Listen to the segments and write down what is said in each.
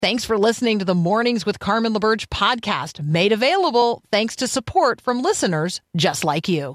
Thanks for listening to the Mornings with Carmen LaBerge podcast, made available thanks to support from listeners just like you.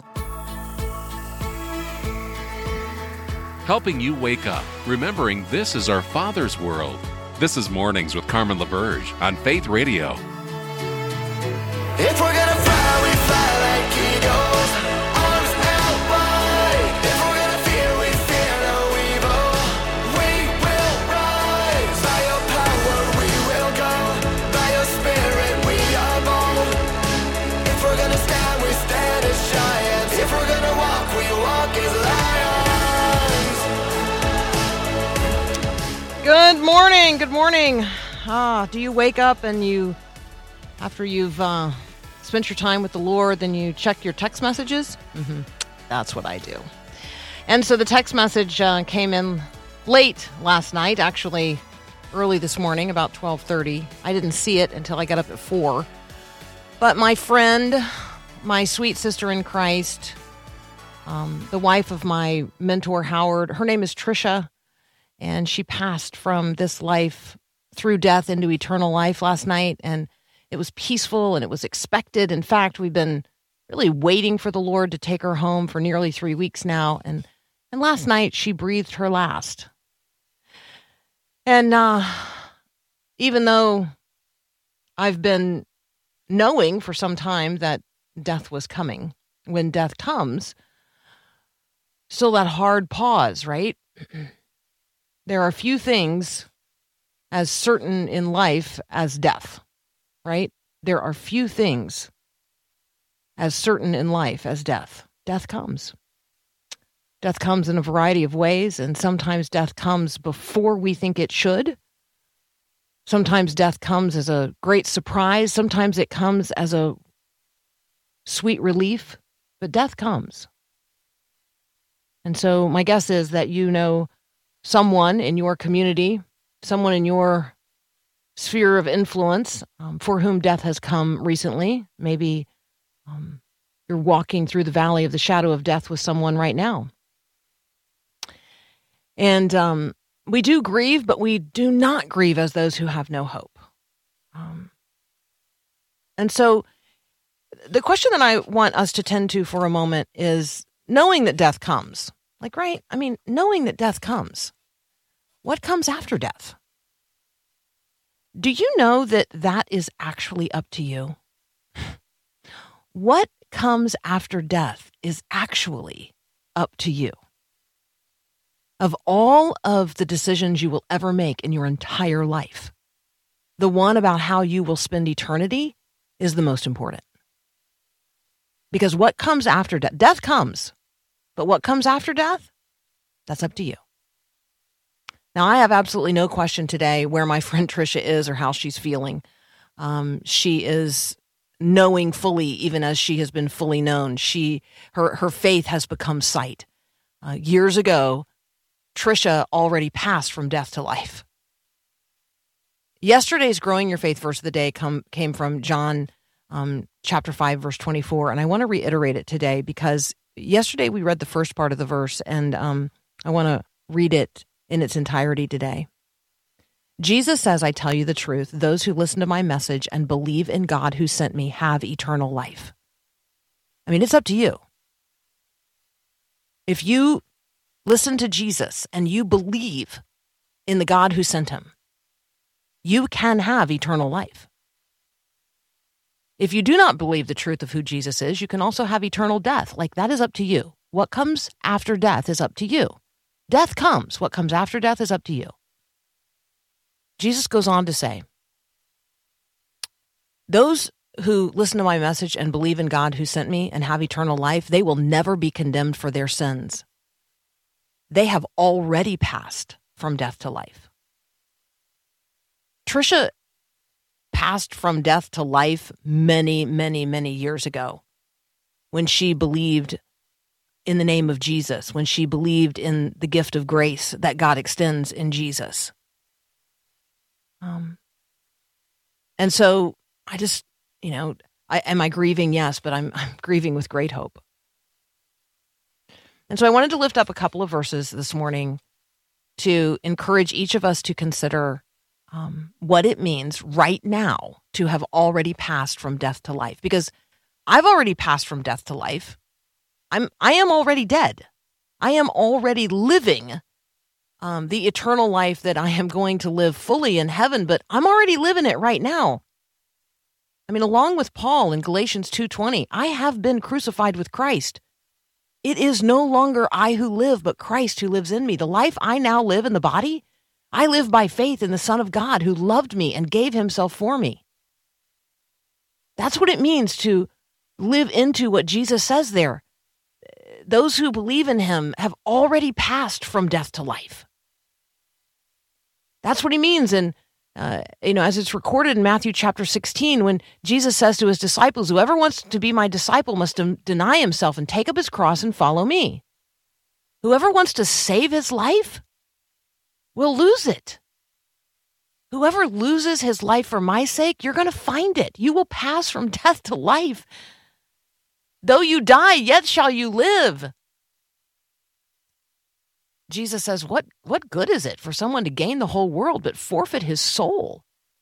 Helping you wake up, remembering this is our Father's world. This is Mornings with Carmen LaBerge on Faith Radio. If we're gonna fly, we fly like eagles, arms out wide. If we're gonna fear, we fear no evil. We will rise. By your power we will go. By your spirit we are bold. If we're gonna stand, we stand as giants. If we're gonna walk, we walk as lions. Good morning. Good morning. Do you wake up and after you've spent your time with the Lord, then you check your text messages? That's what I do. And so the text message came in late last night, actually early this morning, about 12:30. I didn't see it until I got up at 4. But my friend, my sweet sister in Christ, the wife of my mentor, Howard, her name is Tricia, and she passed from this life through death into eternal life last night, and it was peaceful and it was expected. In fact, we've been really waiting for the Lord to take her home for nearly 3 weeks now. And last night she breathed her last. And even though I've been knowing for some time that death was coming, when death comes, still that hard pause, right? There are few things as certain in life as death. Right? There are few things as certain in life as death. Death comes. Death comes in a variety of ways, and sometimes death comes before we think it should. Sometimes death comes as a great surprise. Sometimes it comes as a sweet relief, but death comes. And so my guess is that you know someone in your community, someone in your sphere of influence for whom death has come recently. Maybe you're walking through the valley of the shadow of death with someone right now. And we do grieve, but we do not grieve as those who have no hope. And so the question that I want us to tend to for a moment is knowing that death comes. Knowing that death comes. What comes after death? Do you know that that is actually up to you? What comes after death is actually up to you. Of all of the decisions you will ever make in your entire life, the one about how you will spend eternity is the most important. Because what comes after death, death comes, but what comes after death, that's up to you. Now, I have absolutely no question today where my friend Tricia is or how she's feeling. She is knowing fully, even as she has been fully known. Her faith has become sight. Years ago, Tricia already passed from death to life. Yesterday's Growing Your Faith verse of the day came from John chapter 5, verse 24, and I want to reiterate it today because yesterday we read the first part of the verse, and I want to read it in its entirety today. Jesus says, I tell you the truth, those who listen to my message and believe in God who sent me have eternal life. It's up to you. If you listen to Jesus and you believe in the God who sent him, you can have eternal life. If you do not believe the truth of who Jesus is, you can also have eternal death. That is up to you. What comes after death is up to you. Death comes. What comes after death is up to you. Jesus goes on to say, those who listen to my message and believe in God who sent me and have eternal life, they will never be condemned for their sins. They have already passed from death to life. Tricia passed from death to life many, many, many years ago when she believed in the name of Jesus, when she believed in the gift of grace that God extends in Jesus. And so I just, am I grieving? Yes, but I'm grieving with great hope. And so I wanted to lift up a couple of verses this morning to encourage each of us to consider what it means right now to have already passed from death to life. Because I've already passed from death to life. I am already dead. I am already living the eternal life that I am going to live fully in heaven, but I'm already living it right now. I mean, along with Paul in Galatians 2:20, I have been crucified with Christ. It is no longer I who live, but Christ who lives in me. The life I now live in the body, I live by faith in the Son of God who loved me and gave himself for me. That's what it means to live into what Jesus says there. Those who believe in him have already passed from death to life. That's what he means. And, as it's recorded in Matthew chapter 16, when Jesus says to his disciples, whoever wants to be my disciple must deny himself and take up his cross and follow me. Whoever wants to save his life will lose it. Whoever loses his life for my sake, you're going to find it. You will pass from death to life. Though you die, yet shall you live. Jesus says, what good is it for someone to gain the whole world but forfeit his soul?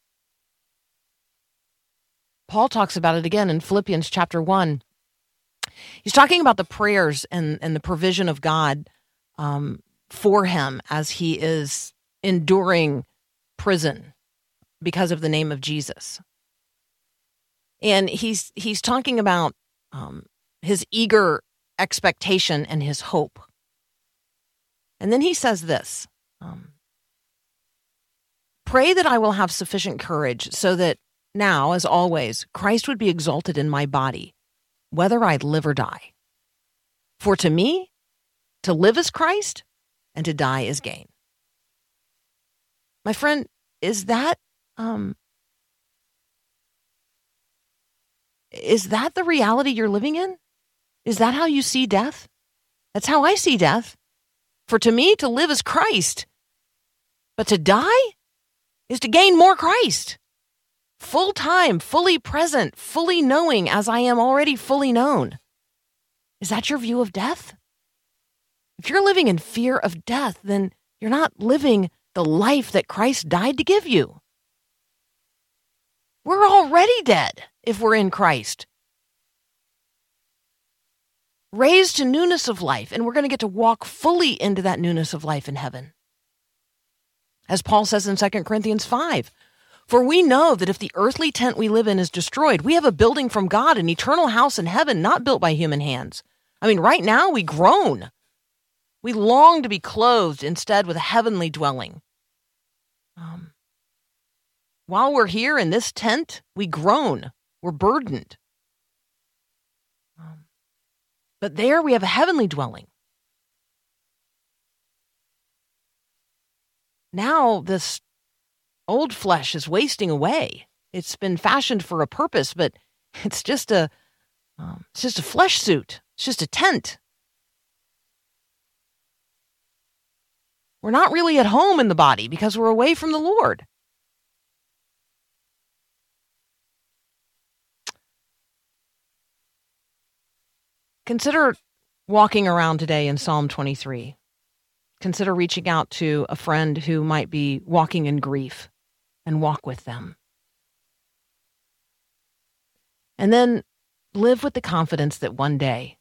Paul talks about it again in Philippians chapter 1. He's talking about the prayers and the provision of God for him as he is enduring prison because of the name of Jesus. And he's talking about his eager expectation and his hope. And then he says this, pray that I will have sufficient courage so that now, as always, Christ would be exalted in my body, whether I live or die. For to me, to live is Christ, and to die is gain. My friend, is that the reality you're living in? Is that how you see death? That's how I see death. For to me, to live is Christ, but to die is to gain more Christ. Full time, fully present, fully knowing as I am already fully known. Is that your view of death? If you're living in fear of death, then you're not living the life that Christ died to give you. We're already dead if we're in Christ. Raised to newness of life, and we're going to get to walk fully into that newness of life in heaven. As Paul says in 2 Corinthians 5, for we know that if the earthly tent we live in is destroyed, we have a building from God, an eternal house in heaven, not built by human hands. I mean, right now we groan. We long to be clothed instead with a heavenly dwelling. While we're here in this tent, we groan. We're burdened. But there we have a heavenly dwelling. Now this old flesh is wasting away. It's been fashioned for a purpose, but it's just a flesh suit. It's just a tent. We're not really at home in the body because we're away from the Lord. Consider walking around today in Psalm 23. Consider reaching out to a friend who might be walking in grief and walk with them. And then live with the confidence that one day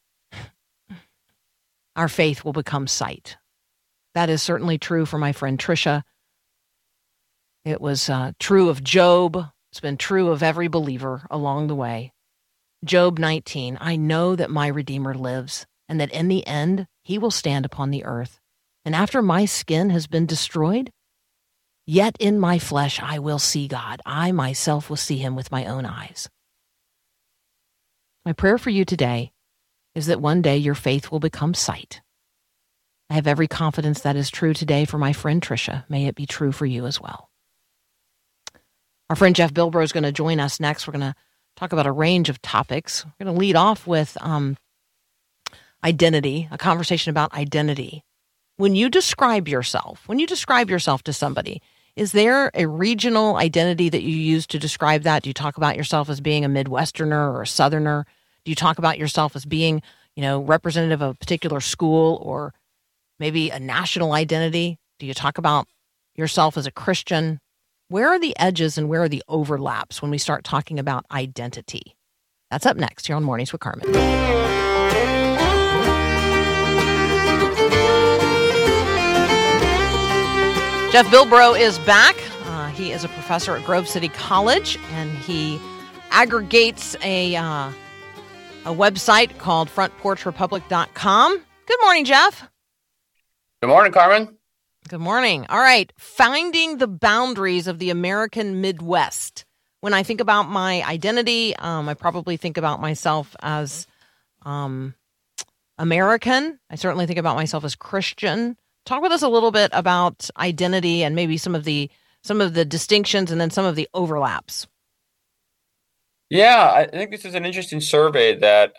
our faith will become sight. That is certainly true for my friend Tricia. It was true of Job. It's been true of every believer along the way. Job 19, I know that my Redeemer lives, and that in the end he will stand upon the earth. And after my skin has been destroyed, yet in my flesh I will see God. I myself will see him with my own eyes. My prayer for you today is that one day your faith will become sight. I have every confidence that is true today for my friend Tricia. May it be true for you as well. Our friend Jeff Bilbro is going to join us next. We're going to talk about a range of topics. We're going to lead off with identity, a conversation about identity. When you describe yourself to somebody, is there a regional identity that you use to describe that? Do you talk about yourself as being a Midwesterner or a Southerner? Do you talk about yourself as being, representative of a particular school or maybe a national identity? Do you talk about yourself as a Christian? Where are the edges and where are the overlaps when we start talking about identity? That's up next here on Mornings with Carmen. Jeff Bilbro is back. He is a professor at Grove City College, and he aggregates a website called frontporchrepublic.com. Good morning, Jeff. Good morning, Carmen. Good morning. All right. Finding the boundaries of the American Midwest. When I think about my identity, I probably think about myself as American. I certainly think about myself as Christian. Talk with us a little bit about identity and maybe some of the distinctions and then some of the overlaps. Yeah, I think this is an interesting survey that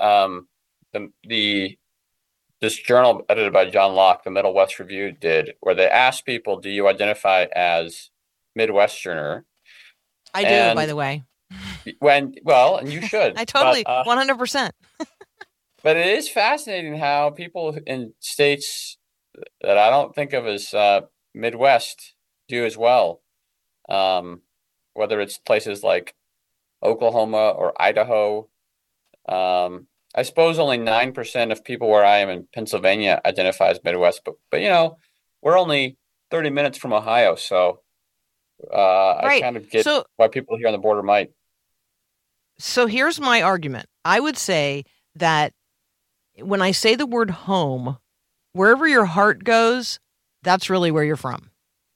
this journal edited by John Locke, the Middle West Review, did, where they asked people, "Do you identify as Midwesterner?" I do, by the way. And you should. I totally, 100%. But it is fascinating how people in states that I don't think of as Midwest do as well. Whether it's places like Oklahoma or Idaho. I suppose only 9% of people where I am in Pennsylvania identify as Midwest, but we're only 30 minutes from Ohio, so I kind of get why people here on the border might. So here's my argument. I would say that when I say the word home, wherever your heart goes, that's really where you're from.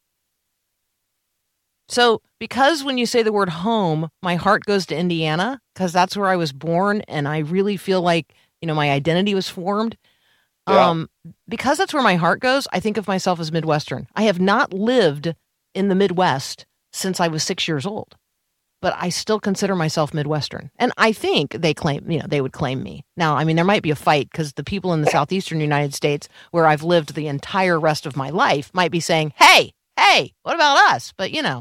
So because when you say the word home, my heart goes to Indiana because that's where I was born and I really feel like, my identity was formed. Yeah. Because that's where my heart goes, I think of myself as Midwestern. I have not lived in the Midwest since I was 6 years old, but I still consider myself Midwestern. And I think they would claim me. Now, there might be a fight because the people in the southeastern United States where I've lived the entire rest of my life might be saying, hey, what about us? But, Yeah.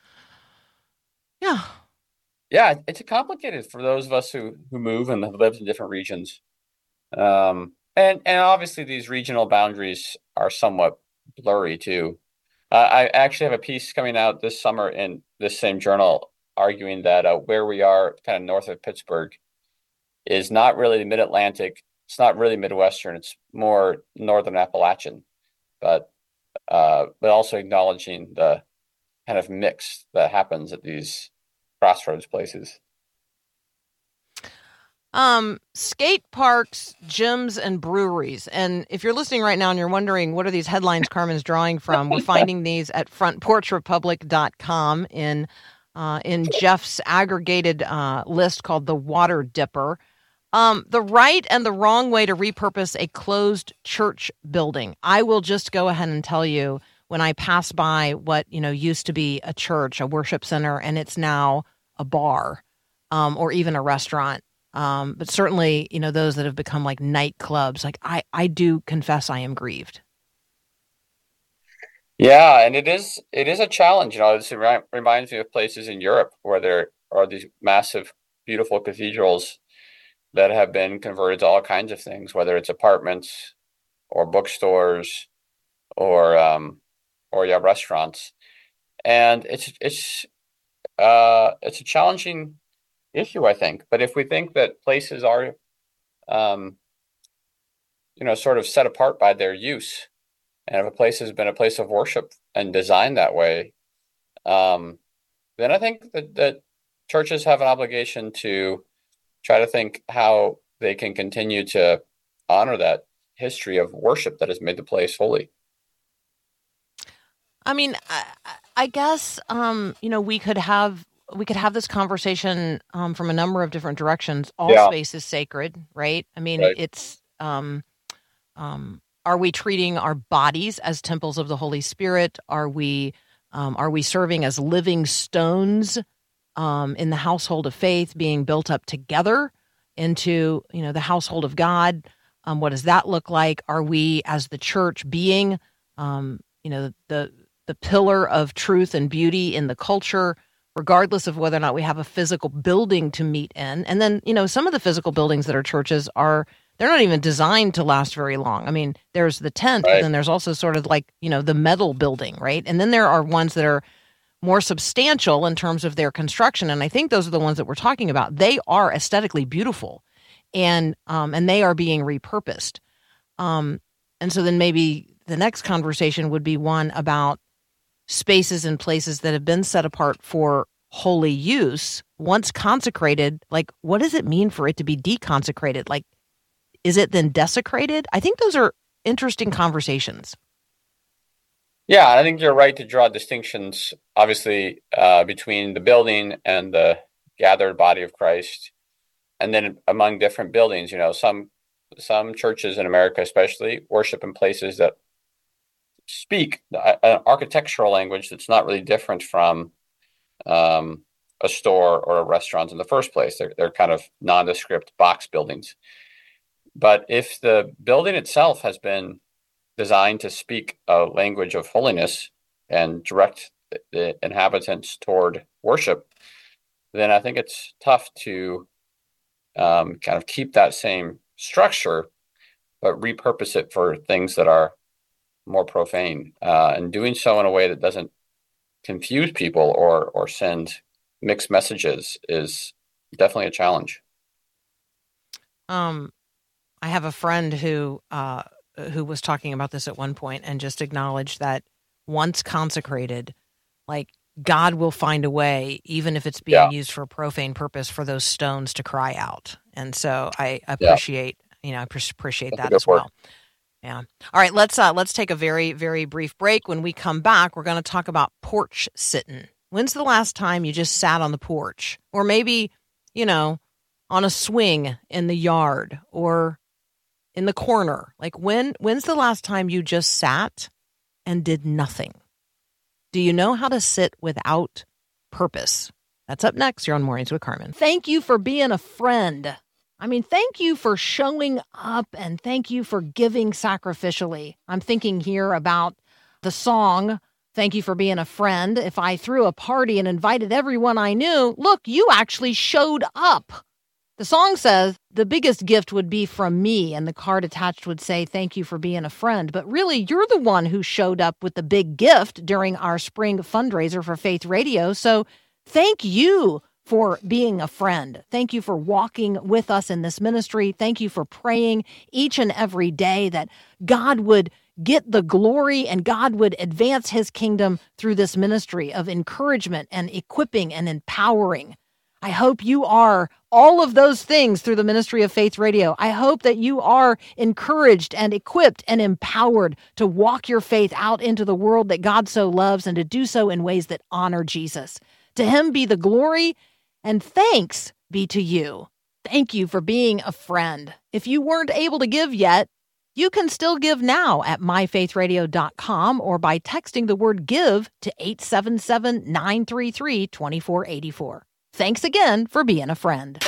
Yeah, it's complicated for those of us who move and have lived in different regions. And obviously these regional boundaries are somewhat blurry too. I actually have a piece coming out this summer in this same journal arguing that where we are kind of north of Pittsburgh is not really Mid-Atlantic. It's not really Midwestern. It's more Northern Appalachian, but also acknowledging the kind of mix that happens at these crossroads places. Skate parks, gyms, and breweries. And if you're listening right now and you're wondering what are these headlines Carmen's drawing from, we're finding these at frontporchrepublic.com in Jeff's aggregated list called the Water Dipper. The right and the wrong way to repurpose a closed church building. I will just go ahead and tell you, when I pass by what, used to be a church, a worship center, and it's now a bar, or even a restaurant. But certainly, those that have become like nightclubs, like I do confess I am grieved. Yeah, and it is a challenge. This reminds me of places in Europe where there are these massive, beautiful cathedrals that have been converted to all kinds of things, whether it's apartments or bookstores or restaurants. And it's a challenging issue, I think. But if we think that places are, sort of set apart by their use, and if a place has been a place of worship and designed that way, then I think that churches have an obligation to try to think how they can continue to honor that history of worship that has made the place holy. I guess, we could have this conversation from a number of different directions. All space is sacred, right? Right. It's, are we treating our bodies as temples of the Holy Spirit? Are we serving as living stones in the household of faith, being built up together into, the household of God? What does that look like? Are we, as the church, being, the pillar of truth and beauty in the culture, regardless of whether or not we have a physical building to meet in? And then, some of the physical buildings that are churches they're not even designed to last very long. There's the tent, right, but then there's also sort of like, the metal building, right? And then there are ones that are more substantial in terms of their construction. And I think those are the ones that we're talking about. They are aesthetically beautiful, and they are being repurposed. And so then maybe the next conversation would be one about spaces and places that have been set apart for holy use. Once consecrated, like, what does it mean for it to be deconsecrated? Like, is it then desecrated? I think those are interesting conversations. Yeah, I think you're right to draw distinctions, obviously, between the building and the gathered body of Christ, and then among different buildings. Some churches in America, especially, worship in places that speak an architectural language that's not really different from a store or a restaurant in the first place. They're kind of nondescript box buildings. But if the building itself has been designed to speak a language of holiness and direct the inhabitants toward worship, then I think it's tough to kind of keep that same structure, but repurpose it for things that are more profane, and doing so in a way that doesn't confuse people or send mixed messages is definitely a challenge. I have a friend who was talking about this at one point and just acknowledged that once consecrated, like, God will find a way, even if it's being used for a profane purpose, for those stones to cry out. And so I appreciate, appreciate that as well. Yeah. All right, let's take a very, very brief break. When we come back, we're going to talk about porch sitting. When's the last time you just sat on the porch? Or maybe, on a swing in the yard or in the corner? Like, when's the last time you just sat and did nothing? Do you know how to sit without purpose? That's up next. You're on Mornings with Carmen. Thank you for being a friend. Thank you for showing up, and thank you for giving sacrificially. I'm thinking here about the song, Thank You for Being a Friend. If I threw a party and invited everyone I knew, look, you actually showed up. The song says the biggest gift would be from me, and the card attached would say, thank you for being a friend. But really, you're the one who showed up with the big gift during our spring fundraiser for Faith Radio. So thank you for being a friend. Thank you for walking with us in this ministry. Thank you for praying each and every day that God would get the glory and God would advance his kingdom through this ministry of encouragement and equipping and empowering. I hope you are all of those things through the ministry of Faith Radio. I hope that you are encouraged and equipped and empowered to walk your faith out into the world that God so loves, and to do so in ways that honor Jesus. To him be the glory, and thanks be to you. Thank you for being a friend. If you weren't able to give yet, you can still give now at myfaithradio.com or by texting the word give to 877-933-2484. Thanks again for being a friend.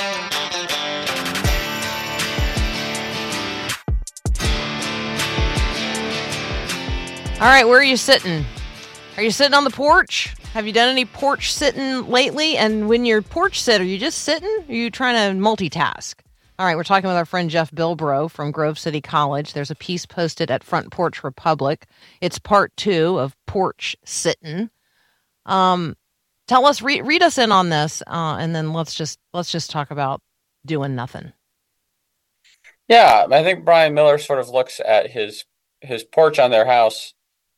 All right, where are you sitting? Are you sitting on the porch? Have you done any porch sitting lately? And when you're porch sit, are you just sitting? Or are you trying to multitask? All right, we're talking with our friend Jeff Bilbrough from Grove City College. There's a piece posted at Front Porch Republic. It's part 2 of porch sitting. Tell us, read us in on this, and then let's just talk about doing nothing. Yeah, I think Brian Miller sort of looks at his porch on their house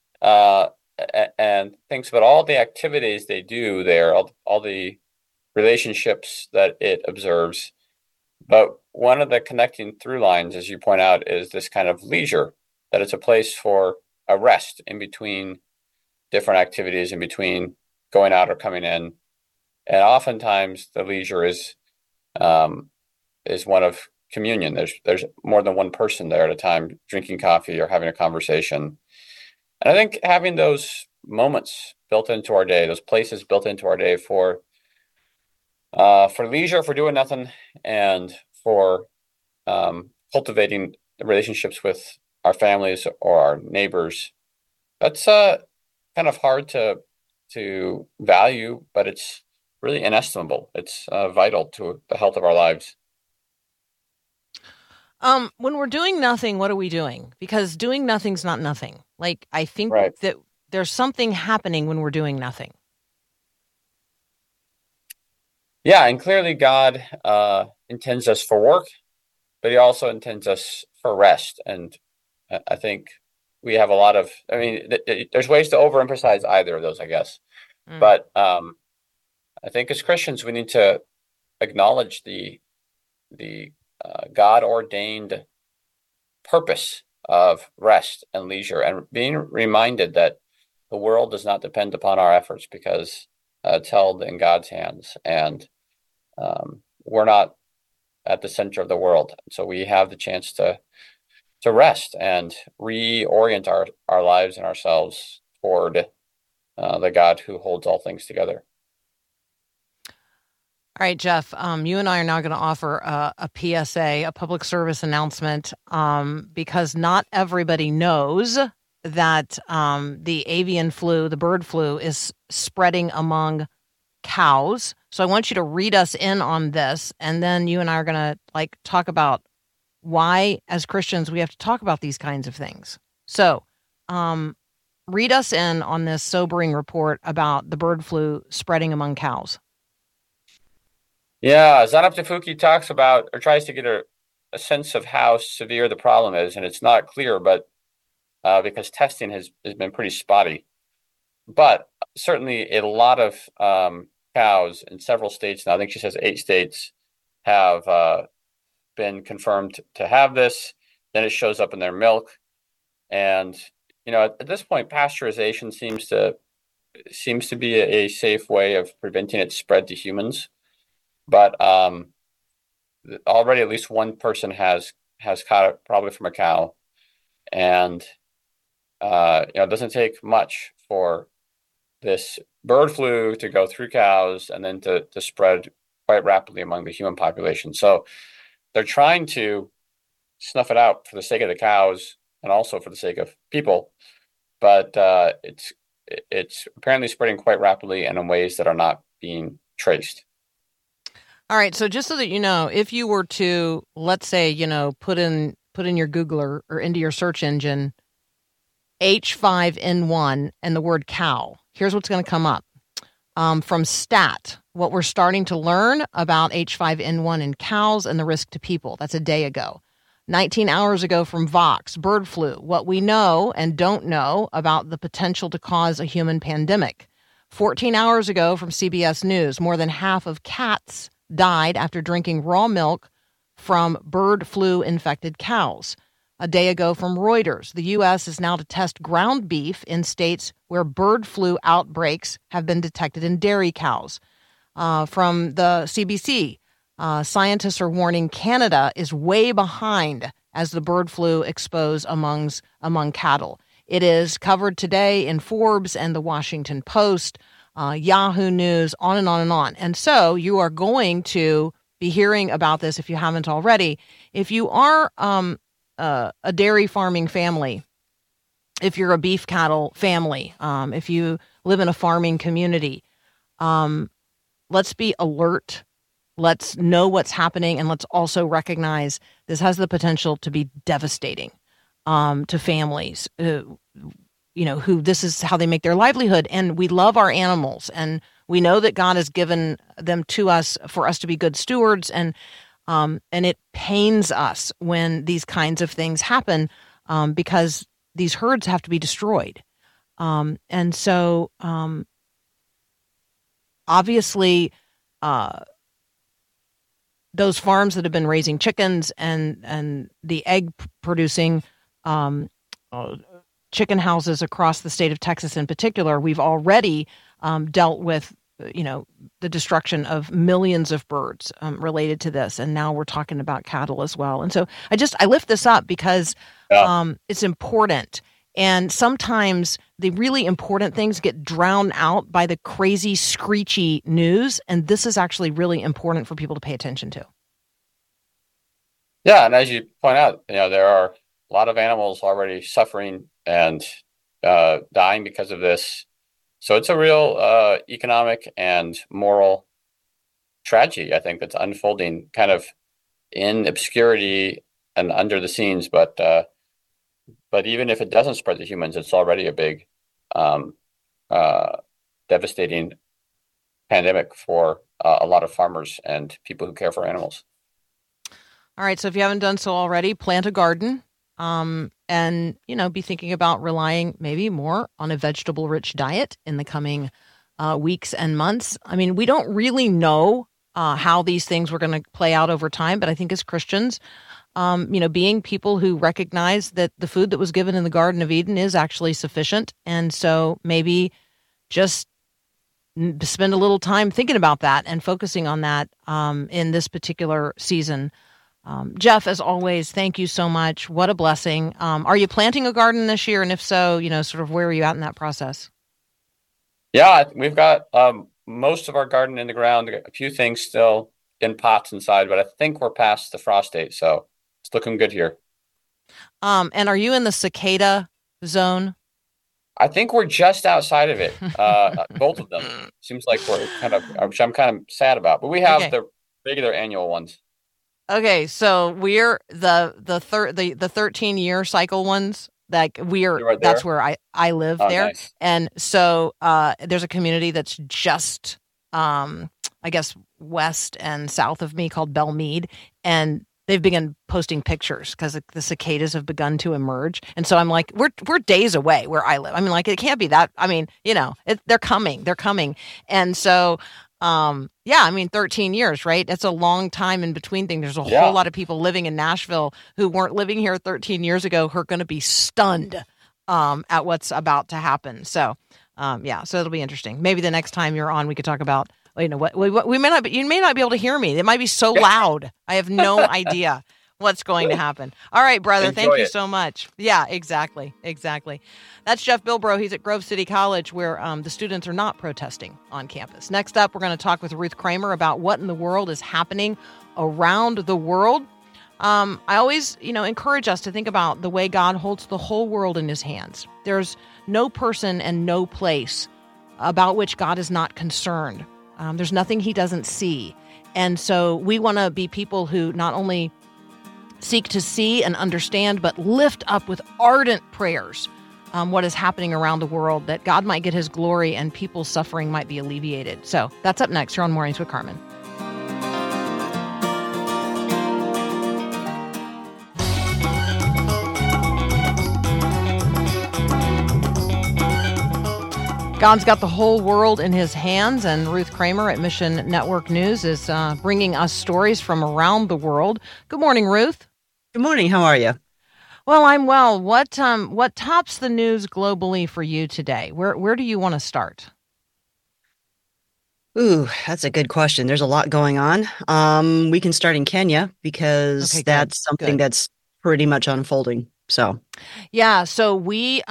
and thinks about all the activities they do there, all the relationships that it observes. But one of the connecting through lines, as you point out, is this kind of leisure, that it's a place for a rest in between different activities, in between going out or coming in. And oftentimes the leisure is one of communion. There's more than one person there at a time drinking coffee or having a conversation. And I think having those moments built into our day, those places built into our day for leisure, for doing nothing, and for cultivating relationships with our families or our neighbors, that's kind of hard to value, but it's really inestimable. It's vital to the health of our lives. When we're doing nothing, what are we doing? Because doing nothing's not nothing. Like, I think that there's something happening when we're doing nothing. Yeah, and clearly God intends us for work, but He also intends us for rest. And I think we have a lot of. I mean, there's ways to overemphasize either of those, I guess. Mm. But I think as Christians, we need to acknowledge the God ordained purpose of rest and leisure, and being reminded that the world does not depend upon our efforts because it's held in God's hands, and we're not at the center of the world. So we have the chance to rest and reorient our lives and ourselves toward the God who holds all things together. All right, Jeff, you and I are now going to offer a PSA, a public service announcement, because not everybody knows that the avian flu, the bird flu, is spreading among cows. So I want you to read us in on this, and then you and I are going to talk about why, as Christians, we have to talk about these kinds of things. So read us in on this sobering report about the bird flu spreading among cows. Yeah, Zanab Tafuki talks about or tries to get a sense of how severe the problem is, and it's not clear, but because testing has been pretty spotty. But certainly a lot of cows in several states now, I think she says 8 states, have been confirmed to have this. Then it shows up in their milk. And, at this point, pasteurization seems to be a safe way of preventing its spread to humans. But already at least one person has caught it, probably from a cow. And, it doesn't take much for this bird flu to go through cows and then to spread quite rapidly among the human population. So they're trying to snuff it out for the sake of the cows and also for the sake of people. But it's apparently spreading quite rapidly and in ways that are not being traced. All right, so just so that you know, if you were to, let's say, put in your Googler or into your search engine H5N1 and the word cow, here's what's going to come up. From STAT, what we're starting to learn about H5N1 in cows and the risk to people. That's a day ago. 19 hours ago from Vox, bird flu, what we know and don't know about the potential to cause a human pandemic. 14 hours ago from CBS News, more than half of cats died after drinking raw milk from bird flu-infected cows. A day ago from Reuters, the U.S. is now to test ground beef in states where bird flu outbreaks have been detected in dairy cows. From the CBC, scientists are warning Canada is way behind as the bird flu expose among cattle. It is covered today in Forbes and the Washington Post, Yahoo News, on and on and on. And so you are going to be hearing about this if you haven't already. If you are a dairy farming family, if you're a beef cattle family, if you live in a farming community, let's be alert. Let's know what's happening, and let's also recognize this has the potential to be devastating to families, who this is how they make their livelihood. And we love our animals, and we know that God has given them to us for us to be good stewards. And it pains us when these kinds of things happen because these herds have to be destroyed. And so obviously those farms that have been raising chickens and the egg producing chicken houses across the state of Texas in particular, we've already dealt with the destruction of millions of birds related to this. And now we're talking about cattle as well. And so I lift this up because it's important. And sometimes the really important things get drowned out by the crazy, screechy news. And this is actually really important for people to pay attention to. Yeah. And as you point out, there are a lot of animals already suffering and dying because of this. So it's a real economic and moral tragedy, I think, that's unfolding kind of in obscurity and under the scenes. But even if it doesn't spread to humans, it's already a big, devastating pandemic for a lot of farmers and people who care for animals. All right. So if you haven't done so already, plant a garden, and, be thinking about relying maybe more on a vegetable-rich diet in the coming weeks and months. I mean, we don't really know how these things were going to play out over time, but I think as Christians, being people who recognize that the food that was given in the Garden of Eden is actually sufficient. And so maybe just spend a little time thinking about that and focusing on that in this particular season. Jeff, as always, thank you so much. What a blessing. Are you planting a garden this year? And if so, sort of where are you at in that process? Yeah, we've got most of our garden in the ground, a few things still in pots inside, but I think we're past the frost date, so it's looking good here. And are you in the cicada zone? I think we're just outside of it. Both of them. Seems like we're which I'm kind of sad about, but we have the regular annual ones. Okay, so we're the 13-year cycle ones. Like Right that's where I live there. Nice. And so there's a community that's just I guess west and south of me called Belmead, and they've begun posting pictures because the cicadas have begun to emerge. And so I'm like, we're days away where I live. I mean, like, it can't be that. I mean, they're coming. And so 13 years, right? That's a long time in between things. There's a whole lot of people living in Nashville who weren't living here 13 years ago who are going to be stunned at what's about to happen. So, so it'll be interesting. Maybe the next time you're on, we could talk about, what we may not, you may not be able to hear me. It might be so loud. I have no idea what's going to happen. All right, brother. Thank you so much. Yeah, exactly. That's Jeff Bilbrough. He's at Grove City College, where the students are not protesting on campus. Next up, we're going to talk with Ruth Kramer about what in the world is happening around the world. I always, encourage us to think about the way God holds the whole world in his hands. There's no person and no place about which God is not concerned. There's nothing he doesn't see. And so we want to be people who not only seek to see and understand, but lift up with ardent prayers what is happening around the world, that God might get his glory and people's suffering might be alleviated. So that's up next here on Mornings with Carmen. God's got the whole world in his hands, and Ruth Kramer at Mission Network News is bringing us stories from around the world. Good morning, Ruth. Good morning. How are you? Well, I'm well. What tops the news globally for you today? Where do you want to start? Ooh, that's a good question. There's a lot going on. We can start in Kenya because that's something that's pretty much unfolding. So, yeah. So we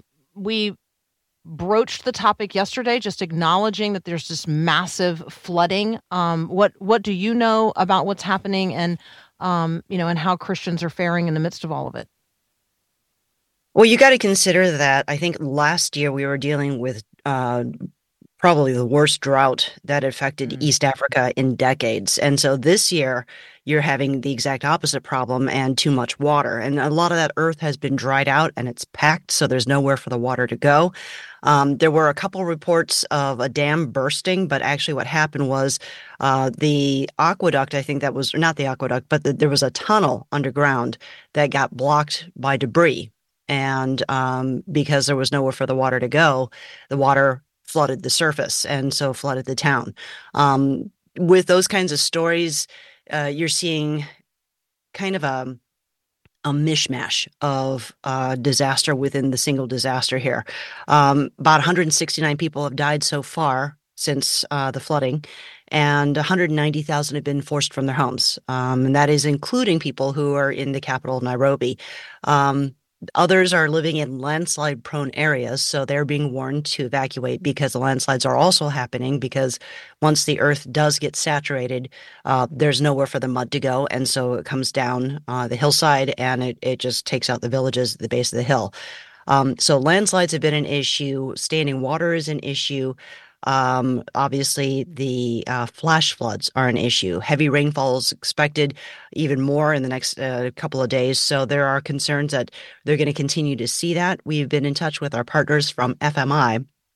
broached the topic yesterday, just acknowledging that there's this massive flooding. What do you know about what's happening, and and how Christians are faring in the midst of all of it? Well, you got to consider that I think last year we were dealing with probably the worst drought that affected East Africa in decades. And so this year you're having the exact opposite problem and too much water. And a lot of that earth has been dried out and it's packed, so there's nowhere for the water to go. There were a couple reports of a dam bursting, but actually what happened was the aqueduct, I think that was, not the aqueduct, but there was a tunnel underground that got blocked by debris. And because there was nowhere for the water to go, the water flooded the surface and so flooded the town. With those kinds of stories, you're seeing kind of a mishmash of disaster within the single disaster here. About 169 people have died so far since the flooding, and 190,000 have been forced from their homes. And that is including people who are in the capital, Nairobi. Others are living in landslide-prone areas, so they're being warned to evacuate because the landslides are also happening, because once the earth does get saturated, there's nowhere for the mud to go, and so it comes down the hillside, and it just takes out the villages at the base of the hill. So landslides have been an issue. Standing water is an issue. Obviously, the flash floods are an issue. Heavy rainfall is expected, even more in the next couple of days. So there are concerns that they're going to continue to see that. We've been in touch with our partners from FMI,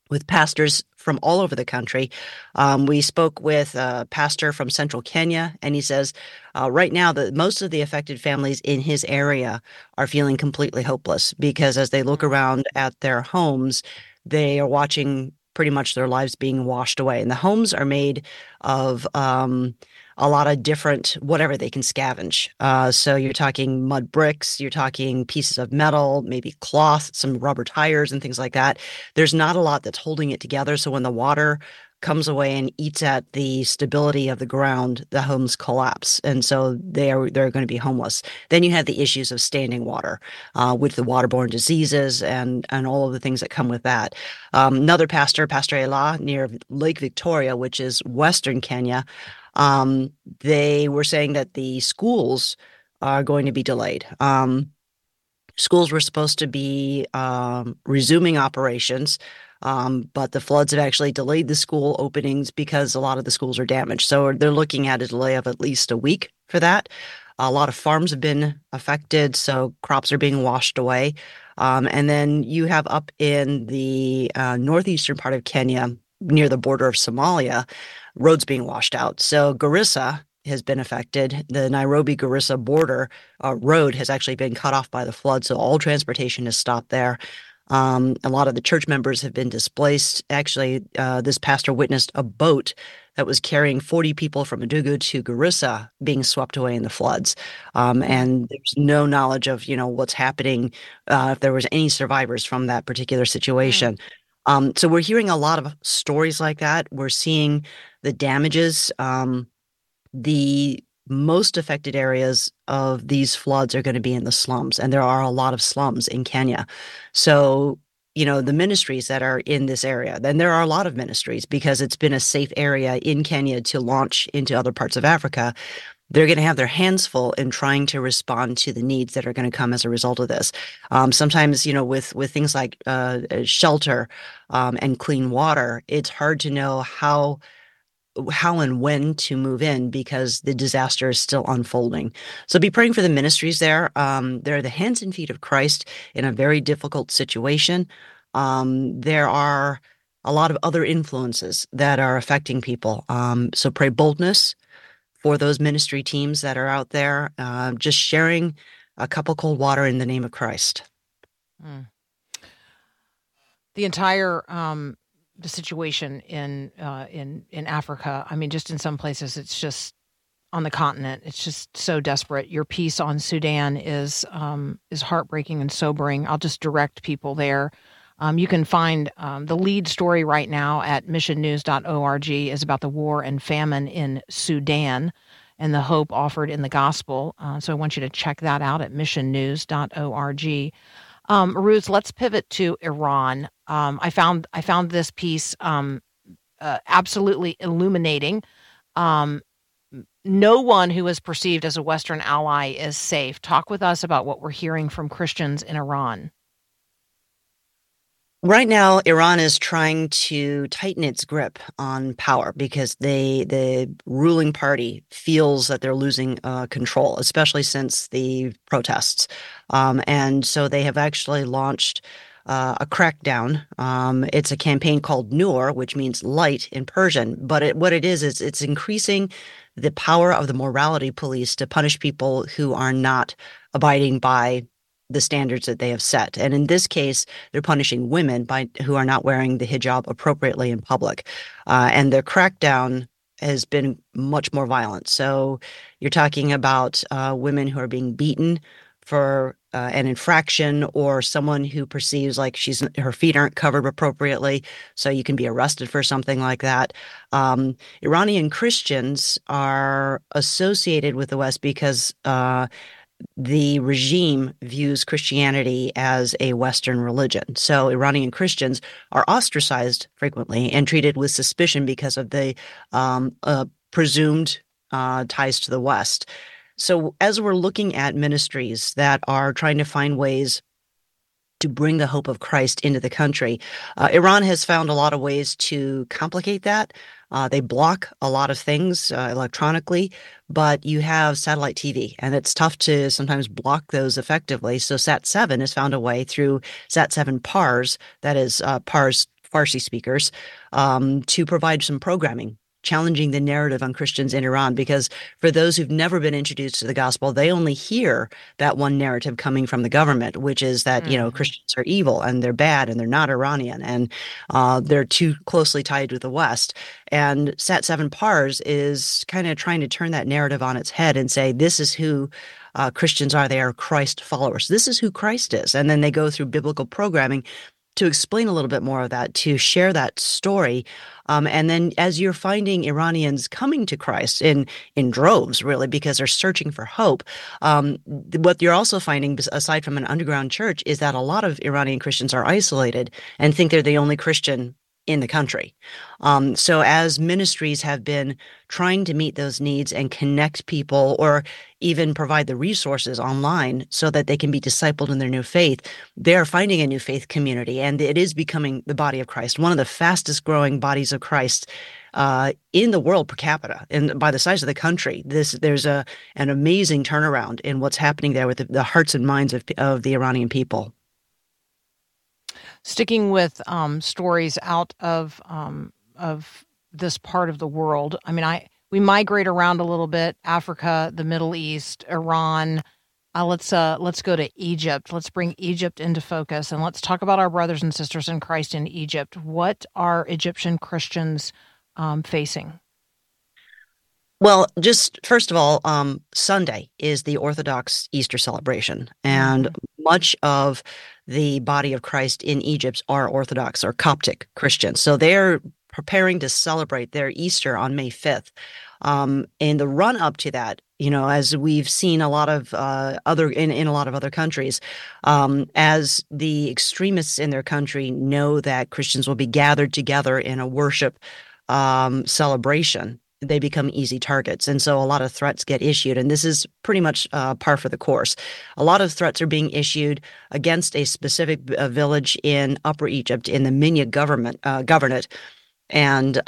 with pastors from all over the country. We spoke with a pastor from central Kenya, and he says right now that most of the affected families in his area are feeling completely hopeless because as they look around at their homes, they are watching pretty much their lives being washed away. And the homes are made of a lot of different whatever they can scavenge. So you're talking mud bricks, you're talking pieces of metal, maybe cloth, some rubber tires and things like that. There's not a lot that's holding it together. So when the water comes away and eats at the stability of the ground, the homes collapse. And so they're going to be homeless. Then you have the issues of standing water with the waterborne diseases and all of the things that come with that. Another pastor, Pastor Ela, near Lake Victoria, which is Western Kenya, they were saying that the schools are going to be delayed. Schools were supposed to be resuming operations, but the floods have actually delayed the school openings because a lot of the schools are damaged. So they're looking at a delay of at least a week for that. A lot of farms have been affected, so crops are being washed away. And then you have up in the northeastern part of Kenya, near the border of Somalia, roads being washed out. So Garissa has been affected. The Nairobi-Garissa border road has actually been cut off by the flood, so all transportation has stopped there. A lot of the church members have been displaced. Actually, this pastor witnessed a boat that was carrying 40 people from Madugu to Garissa being swept away in the floods. And there's no knowledge of, what's happening, if there was any survivors from that particular situation. So we're hearing a lot of stories like that. We're seeing the damages. The most affected areas of these floods are going to be in the slums, and there are a lot of slums in Kenya. So, the ministries that are in this area, then there are a lot of ministries because it's been a safe area in Kenya to launch into other parts of Africa. They're going to have their hands full in trying to respond to the needs that are going to come as a result of this. Sometimes, with things like shelter and clean water, it's hard to know how and when to move in because the disaster is still unfolding. So be praying for the ministries there. They're the hands and feet of Christ in a very difficult situation. There are a lot of other influences that are affecting people. So pray boldness for those ministry teams that are out there, just sharing a cup of cold water in the name of Christ. The entire the situation in Africa. I mean, just in some places, it's just on the continent. It's just so desperate. Your piece on Sudan is heartbreaking and sobering. I'll just direct people there. You can find the lead story right now at missionnews.org is about the war and famine in Sudan and the hope offered in the gospel. So I want you to check that out at missionnews.org. Ruth, let's pivot to Iran. I found this piece absolutely illuminating. No one who is perceived as a Western ally is safe. Talk with us about what we're hearing from Christians in Iran. Right now, Iran is trying to tighten its grip on power because the ruling party feels that they're losing control, especially since the protests. And so they have actually launched a crackdown. It's a campaign called Nur, which means light in Persian. But what it is it's increasing the power of the morality police to punish people who are not abiding by the standards that they have set. And in this case, they're punishing women who are not wearing the hijab appropriately in public. And their crackdown has been much more violent. So you're talking about women who are being beaten for an infraction, or someone who perceives like her feet aren't covered appropriately, so you can be arrested for something like that. Iranian Christians are associated with the West because the regime views Christianity as a Western religion. So Iranian Christians are ostracized frequently and treated with suspicion because of the presumed ties to the West. So as we're looking at ministries that are trying to find ways to bring the hope of Christ into the country, Iran has found a lot of ways to complicate that. They block a lot of things electronically, but you have satellite TV, and it's tough to sometimes block those effectively. So Sat7 has found a way through Sat7 Pars, that is Pars Farsi speakers to provide some programming, challenging the narrative on Christians in Iran, because for those who've never been introduced to the gospel, they only hear that one narrative coming from the government, which is that, Christians are evil and they're bad and they're not Iranian and they're too closely tied with the West. And Sat7 Pars is kind of trying to turn that narrative on its head and say, this is who Christians are. They are Christ followers. This is who Christ is. And then they go through biblical programming to explain a little bit more of that, to share that story. And then as you're finding Iranians coming to Christ in droves, really, because they're searching for hope, what you're also finding, aside from an underground church, is that a lot of Iranian Christians are isolated and think they're the only Christian in the country. So as ministries have been trying to meet those needs and connect people or even provide the resources online so that they can be discipled in their new faith, they're finding a new faith community, and it is becoming the body of Christ, one of the fastest growing bodies of Christ in the world per capita, and by the size of the country. There's an amazing turnaround in what's happening there with the hearts and minds of the Iranian people. Sticking with stories out of this part of the world, I mean, we migrate around a little bit: Africa, the Middle East, Iran. Let's go to Egypt. Let's bring Egypt into focus, and let's talk about our brothers and sisters in Christ in Egypt. What are Egyptian Christians facing? Well, just first of all, Sunday is the Orthodox Easter celebration, and much of the body of Christ in Egypt are Orthodox or Coptic Christians. So they're preparing to celebrate their Easter on May 5th. In the run up to that, as we've seen a lot of in a lot of other countries, as the extremists in their country know that Christians will be gathered together in a worship celebration, they become easy targets. And so a lot of threats get issued. And this is pretty much par for the course. A lot of threats are being issued against a specific village in Upper Egypt in the Minya governorate. And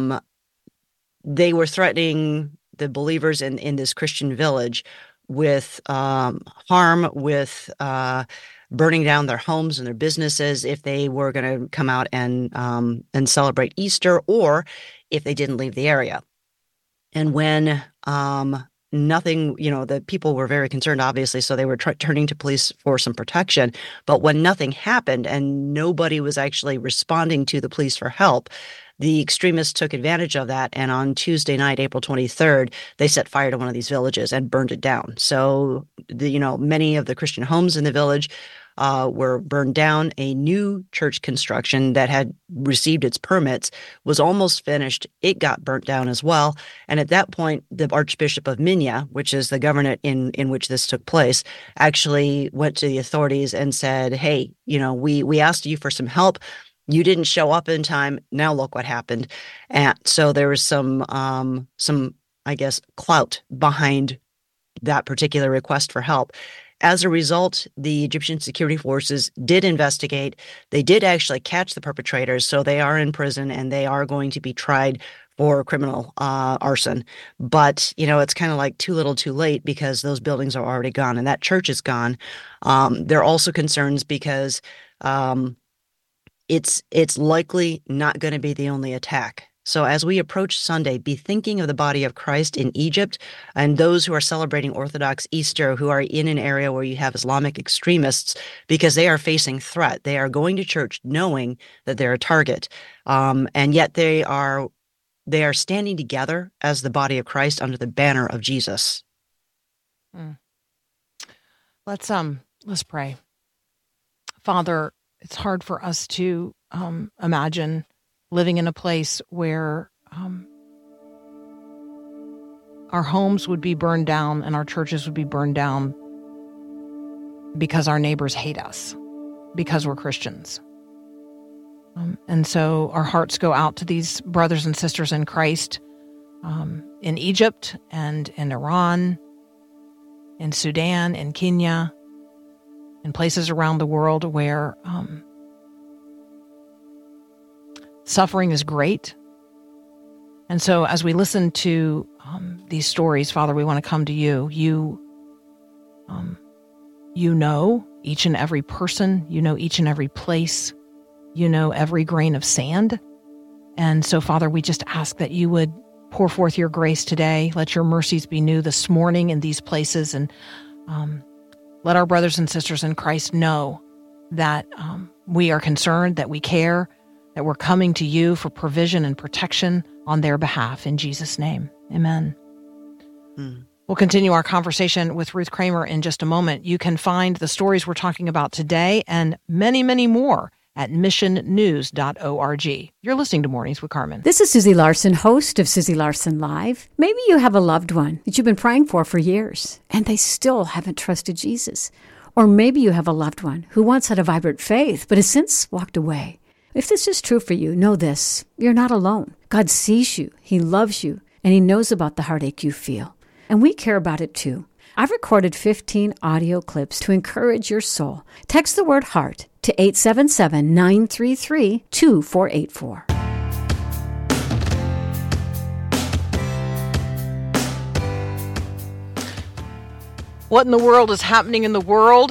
they were threatening the believers in this Christian village with harm, with burning down their homes and their businesses if they were going to come out and celebrate Easter, or if they didn't leave the area. And when nothing, the people were very concerned, obviously, so they were turning to police for some protection. But when nothing happened and nobody was actually responding to the police for help, the extremists took advantage of that. And on Tuesday night, April 23rd, they set fire to one of these villages and burned it down. So, many of the Christian homes in the village were burned down. A new church construction that had received its permits was almost finished. It got burnt down as well. And at that point, the Archbishop of Minya, which is the governorate in which this took place, actually went to the authorities and said, hey, we asked you for some help. You didn't show up in time. Now look what happened. And so there was some, I guess, clout behind that particular request for help. As a result, the Egyptian security forces did investigate. They did actually catch the perpetrators, so they are in prison and they are going to be tried for criminal arson. But, it's kind of like too little too late, because those buildings are already gone and that church is gone. There are also concerns because it's likely not going to be the only attack. So as we approach Sunday, be thinking of the body of Christ in Egypt and those who are celebrating Orthodox Easter, who are in an area where you have Islamic extremists, because they are facing threat. They are going to church knowing that they're a target, and yet they are standing together as the body of Christ under the banner of Jesus. Let's pray. Father, it's hard for us to imagine living in a place where our homes would be burned down and our churches would be burned down because our neighbors hate us, because we're Christians. And so our hearts go out to these brothers and sisters in Christ in Egypt and in Iran, in Sudan, in Kenya, in places around the world where suffering is great. And so as we listen to these stories, Father, we want to come to you. You know each and every person. You know each and every place. You know every grain of sand. And so, Father, we just ask that you would pour forth your grace today. Let your mercies be new this morning in these places. And let our brothers and sisters in Christ know that we are concerned, that we care, that we're coming to you for provision and protection on their behalf. In Jesus' name, amen. We'll continue our conversation with Ruth Kramer in just a moment. You can find the stories we're talking about today and many, many more at missionnews.org. You're listening to Mornings with Carmen. This is Susie Larson, host of Susie Larson Live. Maybe you have a loved one that you've been praying for years, and they still haven't trusted Jesus. Or maybe you have a loved one who once had a vibrant faith, but has since walked away. If this is true for you, know this: you're not alone. God sees you, He loves you, and He knows about the heartache you feel. And we care about it too. I've recorded 15 audio clips to encourage your soul. Text the word HEART to 877-933-2484. What in the world is happening in the world?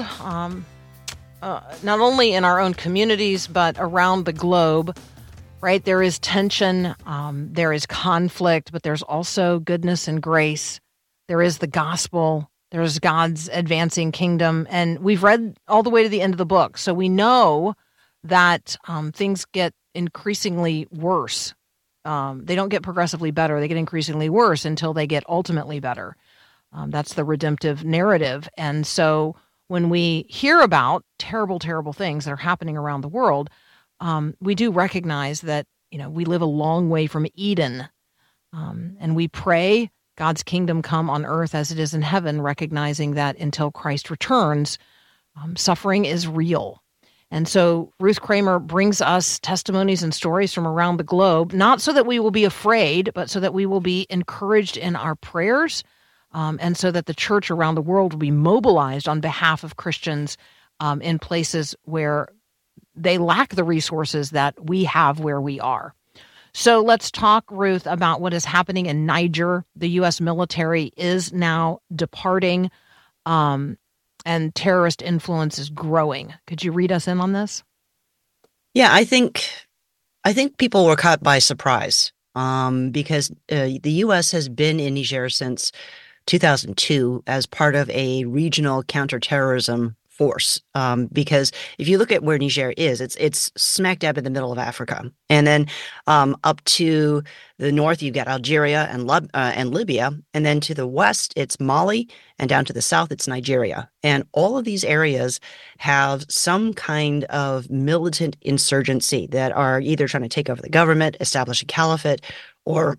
Not only in our own communities, but around the globe, right? There is tension, there is conflict, but there's also goodness and grace. There is the gospel. There's God's advancing kingdom. And we've read all the way to the end of the book. So we know that things get increasingly worse. They don't get progressively better. They get increasingly worse until they get ultimately better. That's the redemptive narrative. And so when we hear about terrible, terrible things that are happening around the world, we do recognize that, we live a long way from Eden. And we pray God's kingdom come on earth as it is in heaven, recognizing that until Christ returns, suffering is real. And so Ruth Kramer brings us testimonies and stories from around the globe, not so that we will be afraid, but so that we will be encouraged in our prayers, and so that the church around the world will be mobilized on behalf of Christians in places where they lack the resources that we have where we are. So let's talk, Ruth, about what is happening in Niger. The U.S. military is now departing, and terrorist influence is growing. Could you read us in on this? Yeah, I think people were caught by surprise because the U.S. has been in Niger since 2002 as part of a regional counterterrorism force. Because if you look at where Niger is, it's smack dab in the middle of Africa, and then up to the north you've got Algeria and Libya, and then to the west it's Mali, and down to the south it's Nigeria. And all of these areas have some kind of militant insurgency that are either trying to take over the government, establish a caliphate, or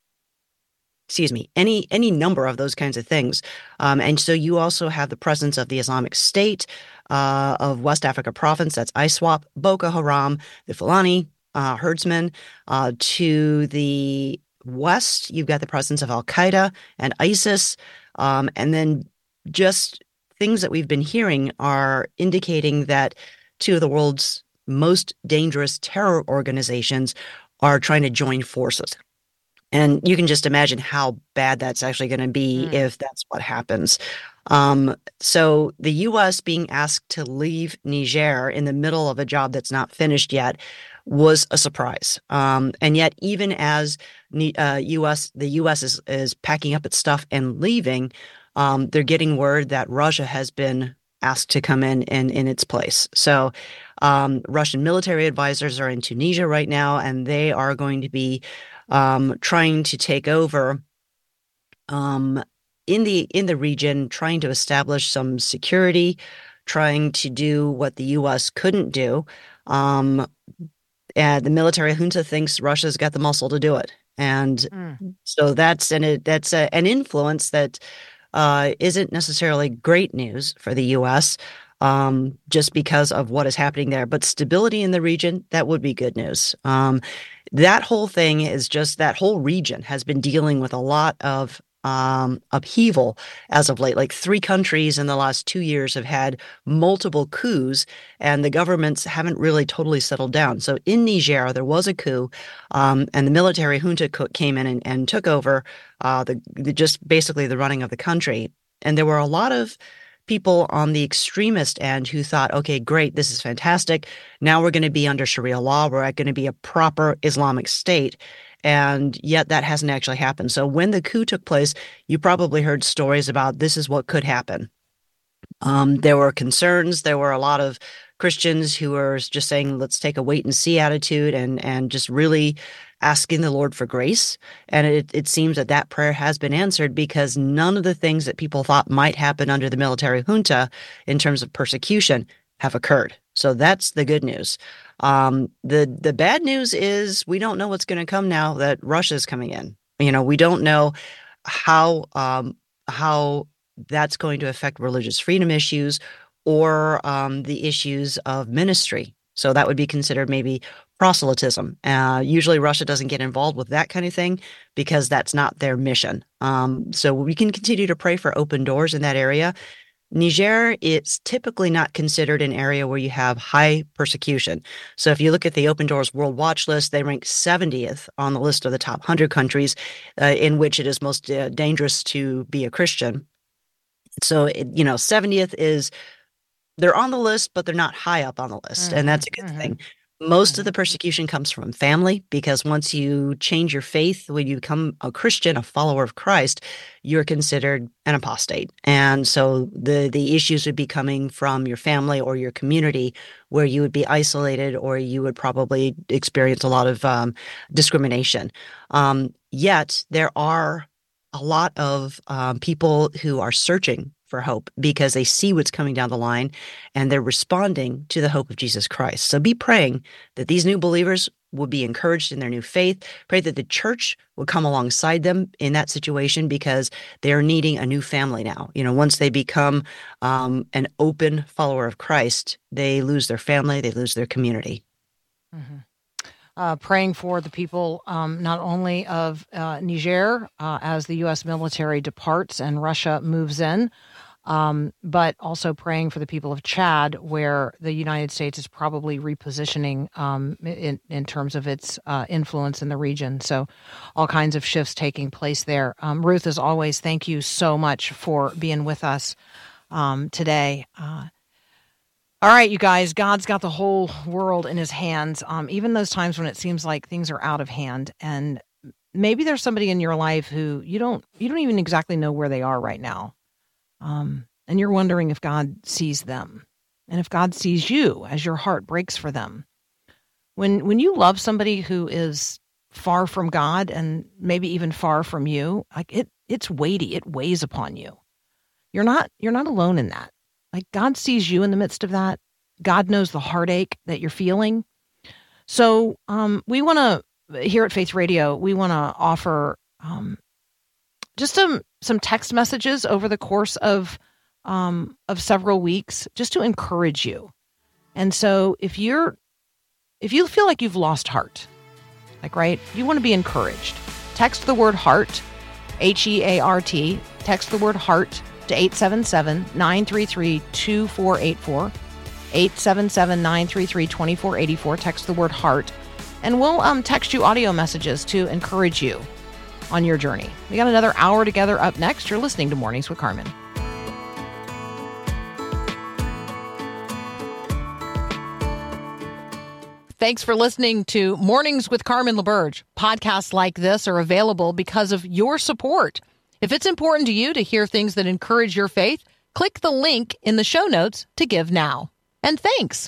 any number of those kinds of things. And so you also have the presence of the Islamic State of West Africa Province, that's ISWAP, Boko Haram, the Fulani herdsmen. To the west, you've got the presence of Al-Qaeda and ISIS. And then just things that we've been hearing are indicating that two of the world's most dangerous terror organizations are trying to join forces. And you can just imagine how bad that's actually going to be if that's what happens. So the U.S. being asked to leave Niger in the middle of a job that's not finished yet was a surprise. And yet, even as the U.S. is packing up its stuff and leaving, they're getting word that Russia has been asked to come in its place. So Russian military advisors are in Tunisia right now, and they are going to be trying to take over in the region, trying to establish some security, trying to do what the U.S. couldn't do. And the military junta thinks Russia's got the muscle to do it, and so that's an influence that isn't necessarily great news for the U.S. Just because of what is happening there. But stability in the region, that would be good news. That whole thing is just, that whole region has been dealing with a lot of upheaval as of late. Like 3 countries in the last 2 years have had multiple coups, and the governments haven't really totally settled down. So in Niger, there was a coup, and the military junta came in and took over just basically the running of the country. And there were a lot of people on the extremist end who thought, okay, great, this is fantastic. Now we're going to be under Sharia law. We're going to be a proper Islamic state. And yet that hasn't actually happened. So when the coup took place, you probably heard stories about this is what could happen. There were concerns. There were a lot of Christians who were just saying, let's take a wait and see attitude and just really asking the Lord for grace. And it seems that prayer has been answered because none of the things that people thought might happen under the military junta in terms of persecution have occurred. So that's the good news. The bad news is we don't know what's going to come now that Russia's coming in. We don't know how that's going to affect religious freedom issues or the issues of ministry. So that would be considered maybe proselytism. Usually Russia doesn't get involved with that kind of thing because that's not their mission. So we can continue to pray for open doors in that area. Niger, it's typically not considered an area where you have high persecution. So if you look at the Open Doors World Watch list, they rank 70th on the list of the top 100 countries in which it is most dangerous to be a Christian. So, 70th is, they're on the list, but they're not high up on the list. And that's a good thing. Most of the persecution comes from family because once you change your faith, when you become a Christian, a follower of Christ, you're considered an apostate. And so the issues would be coming from your family or your community where you would be isolated or you would probably experience a lot of discrimination. Yet there are a lot of people who are searching for hope because they see what's coming down the line and they're responding to the hope of Jesus Christ. So be praying that these new believers will be encouraged in their new faith. Pray that the church will come alongside them in that situation because they're needing a new family now. Once they become an open follower of Christ, they lose their family, they lose their community. Praying for the people not only of Niger as the U.S. military departs and Russia moves in, but also praying for the people of Chad, where the United States is probably repositioning in terms of its influence in the region. So all kinds of shifts taking place there. Ruth, as always, thank you so much for being with us today. All right, you guys, God's got the whole world in his hands, even those times when it seems like things are out of hand. And maybe there's somebody in your life who you don't even exactly know where they are right now. And you're wondering if God sees them and if God sees you as your heart breaks for them. When you love somebody who is far from God and maybe even far from you, like it's weighty, it weighs upon you. You're not alone in that. Like God sees you in the midst of that. God knows the heartache that you're feeling. So we want to, here at Faith Radio, we want to offer just some text messages over the course of several weeks just to encourage you. And so if you feel like you've lost heart, right, you want to be encouraged, text the word heart, HEART, text the word heart to 877-933-2484, 877-933-2484. Text the word heart, and we'll text you audio messages to encourage you on your journey. We got another hour together up next. You're listening to Mornings with Carmen. Thanks for listening to Mornings with Carmen LaBerge. Podcasts like this are available because of your support. If it's important to you to hear things that encourage your faith, click the link in the show notes to give now. And thanks.